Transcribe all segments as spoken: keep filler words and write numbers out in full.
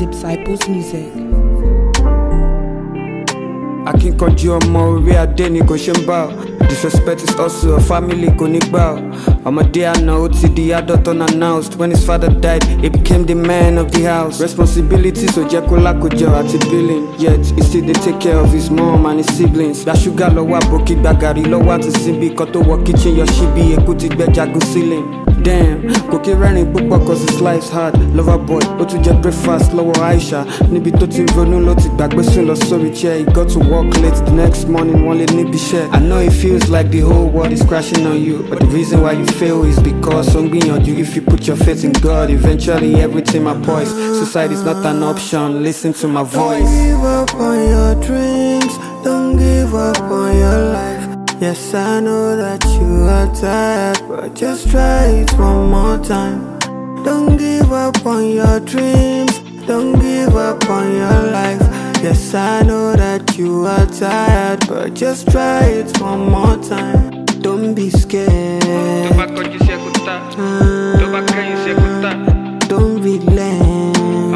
Disciples Music. Akínkanjú ọmọ orí adé ni kò ṣe ń bá ọ. Disrespect is also a family kò ní gbà ọ. Ọmọdé àná ó ti di adult unannounced. When his father died, he became the man of the house. Responsibilities ò jẹ́ kó lákòjọ àti billing. Yet he still dey take care of his mom and his siblings. Gba ṣúgà lọ́wọ́ àbòkí gba gàrí lọ́wọ́ àti síbi kan tó wọ kitchen yọ ṣíbí eku ti gbẹ jagun ceiling. Damn, kò kí rẹ́rìn púpọ̀ cause his life's hard. Lover boy, ó tún jẹ breakfast lọ́wọ́ Aisha. Níbi tó ti ronú ló ti gbàgbé sùn lọ sórí chair. He got to work late the next morning, wọ́n lè níbi iṣẹ́. I know it feels like the whole world is crashing on you, but the reason why you fail is because ó ń gbìyànjú. If you put your faith in God, eventually everything might poise. Suicide is not an option, listen to my voice. Don't give up on your dreams, don't give up on your life. Yes, I know that you are tired, but just try it one more time. Don't give up on your dreams, don't give up on your life. Yes, I know that you are tired, but just try it one more time. Don't be scared. Uh, don't be lame.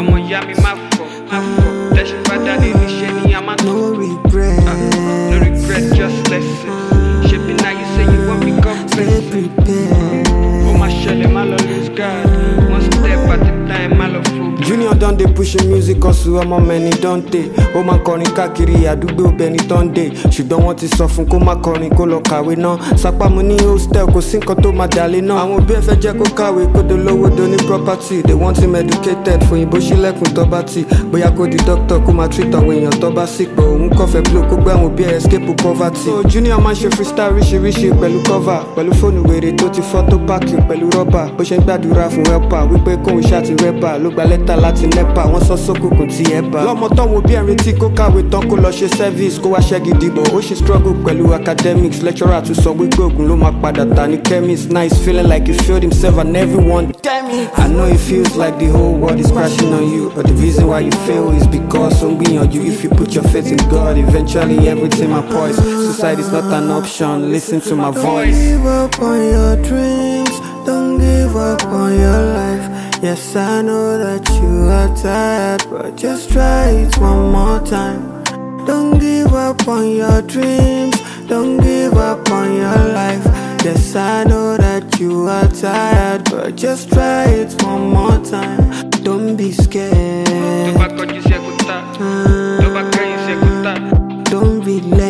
No regret. No regret, just listen. Shaping now you say you want me come Stay prepared. Oh my shelly, my love is God. One step at a time, my love food. Junior done dey pushing music cause ọmọ mẹ́ni dante. Ó máa kọrin káàkiri àdúgbò bẹni tọ́ndé. Ṣùgbọ́n wọ́n ti sọ fún kó má kọrin kó lọ kàwé náà. Sápámu ní hostel kò sí nǹkan tó máa dàlé náà. Àwọn òbí ẹ fẹ́ jẹ́ kó kàwé kó dolówó do ní property. They want him educated fún òyìnbó sílẹ̀kùn tó bá ti. Bóyá kó di doctor kó máa treat àwọn èèyàn tó bá sick. But òun kọ́ fẹ́ blow kó gbé àwọn òbí ẹ escape poverty. So Junior máa ń ṣe freestyle ríṣiríṣi pẹ̀lú cover. Pẹ̀lú fóònù wèrè tó ti fọ́ tó páàkì pẹ̀lú rọ́bà. Bó ṣe ń gbàdúrà fún helper wípé kóun ṣáàtì rẹ́bà. Ló gba lẹ́tà láti nepa wọ́n sọ sókùnkùn tí ẹ bá. Lọ́mọ tọ́wọ́ bí ẹ̀rín tí kó kàwé tán kó lọ ṣe service kó wá ṣẹ́gi dìbò. Ó ṣe struggle pẹ̀lú academics. Lecturer tún sọ wípé ògùn ló máa padà ta ní chemist. Nice feeling like he failed himself and everyone. Damn it! I know it feels like the whole world is crashing on you, but the reason why you fail is because ó ń gbìyànjú. If you put your faith in God, eventually everything might poise. Suicide is not an option, listen to my voice. Don't give up on your dreams, don't give up on your life. Yes, I know that you are tired, but just try it one more time. Don't give up on your dreams, don't give up on your life. Yes, I know that you are tired, but just try it one more time. Don't be scared. Uh, don't be late.